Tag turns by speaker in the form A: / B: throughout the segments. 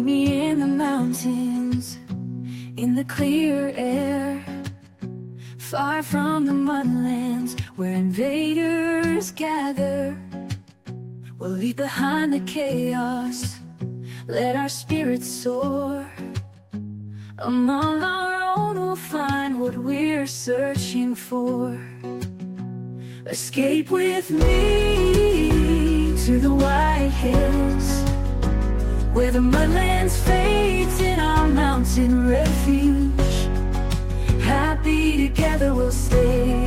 A: me in the mountains, in the clear air, far from the mudlands where invaders gather. We'll leave behind the chaos, let our spirits soar. Among our own we'll find what we're searching for. Escape with me to the white hills, where the mudlands fades in our mountain refuge. Happy together we'll stay.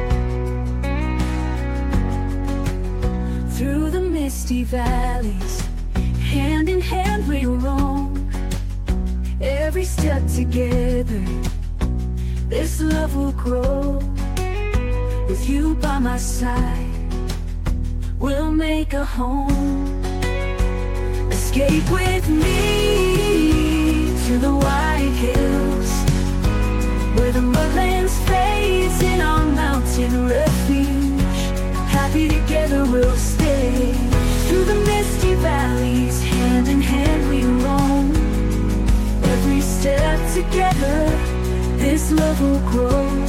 A: Through the misty valleys, hand in hand we roam. Every step together, this love will grow. With you by my side, we'll make a home. Escape with me to the white hills, where the mudlands fades in our mountain refuge. Happy together we'll stay. Through the misty valleys, hand in hand we roam. Every step together, this love will grow.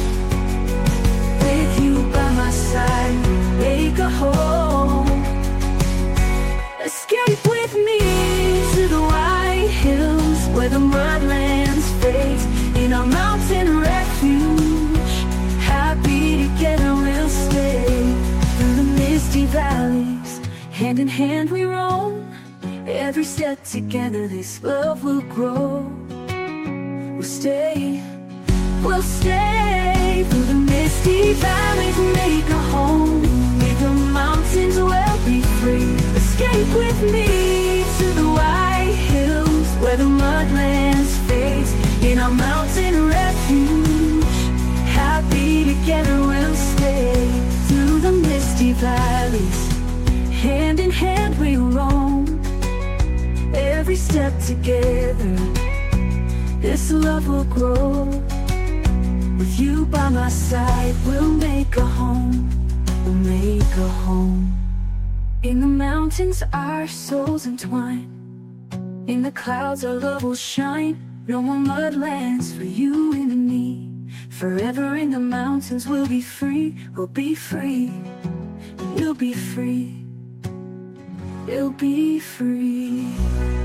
A: With you by my side, make a home. Escape with me to the white hills, where the mudlands fade in our mountain refuge. Happy together we'll stay. Through the misty valleys, hand in hand we roam. Every step together, this love will grow. We'll stay through the misty valleys, make a home. Make the mountains well be free. Escape with me to the white hills, where the mudlands fades in our mountain refuge. Happy together we'll stay. Through the misty valleys, hand in hand we roam. Every step together, this love will grow. With you by my side, we'll make a home. We'll make a home. In the mountains our souls entwine, in the clouds our love will shine. No more mudlands for you and me. Forever in the mountains we'll be free. We'll be free, and you'll be free. You'll be free.